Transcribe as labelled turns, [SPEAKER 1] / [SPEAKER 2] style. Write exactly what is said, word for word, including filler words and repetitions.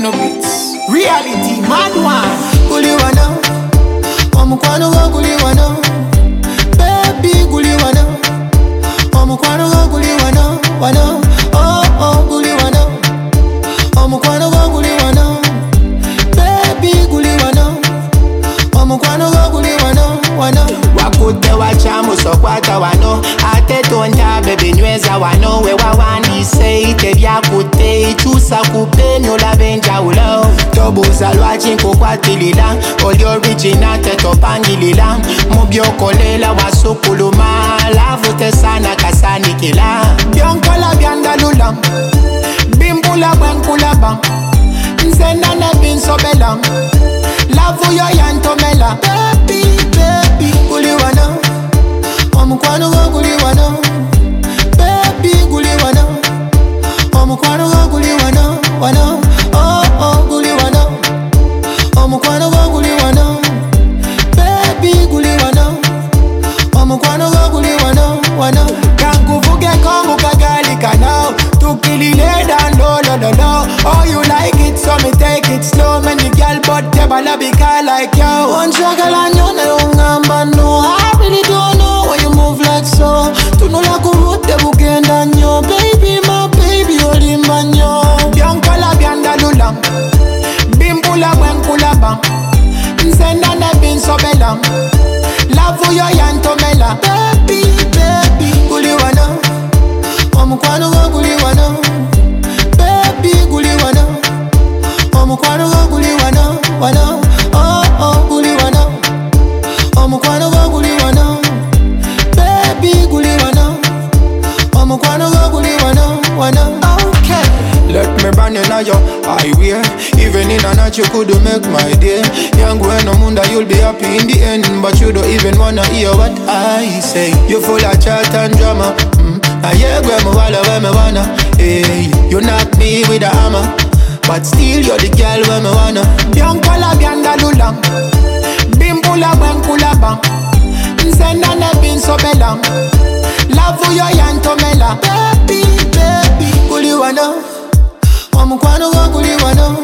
[SPEAKER 1] piano beats. Reality, mad one.
[SPEAKER 2] Guliwana, omukwano gwo guliwana, baby guliwana, omukwano gwo guliwana, wana, oh oh guliwana, omukwano gwo guliwana, baby guliwana, omukwano gwo guliwana, wana.
[SPEAKER 3] Wakute wachamu sokwata wano, ate tonda bebe nyweza wano. We wawani say te byakute, chusa kupe nyola benja ulo. Tobuza lwachi nkukwatilila, oli original tetopangilila. Mubyo kolela wasukuluma, lavute sana kasanikila.
[SPEAKER 2] Byankola byandalula, bimbula bwenkulaba, nzena ne binsobela, lavu yo yantomela. Baby, baby, guliwana, omukwano gwo guliwana, baby guliwana, omukwano gwo guliwana, wana, oh oh guliwana, omukwano gwo guliwana, baby guliwana, omukwano gwo guliwana, wana. Kankuvuge kongu kagalika now, tukilile down low, low, low, low. Oh you like it so me take it slow. Many girl but tebala be call like yo. One struggle and you know ungamba no. I really don't know why you move like so. Tunula kurute bukenda nyo, baby my baby olimba nyo. Byankola byandalula, bimbula bwenkulaba, nzenda ne binsobela, lavu yo yantomela. Baby, baby, guliwana, omukwano gwo guliwana, baby guliwana, omukwano gwo guliwana, wana, oh oh guliwana, omukwano gwo guliwana, baby guliwana, omukwano gwo guliwana, wana. Okay,
[SPEAKER 1] Let me brand you now yo, I wear. Even in a night you could make my day. Young when no munda you'll be happy in the end. But you don't even wanna hear what I say. You full of chat and drama, mm. I hear when me walla when me wanna. Hey, you knock me with a hammer, but still you're the girl when me wanna.
[SPEAKER 2] byankola byandalula, bimbula bwenkulaba, nzena ne binsobela, lavu yo yantomela. Baby, baby, guliwana, omukwano gwo guliwana,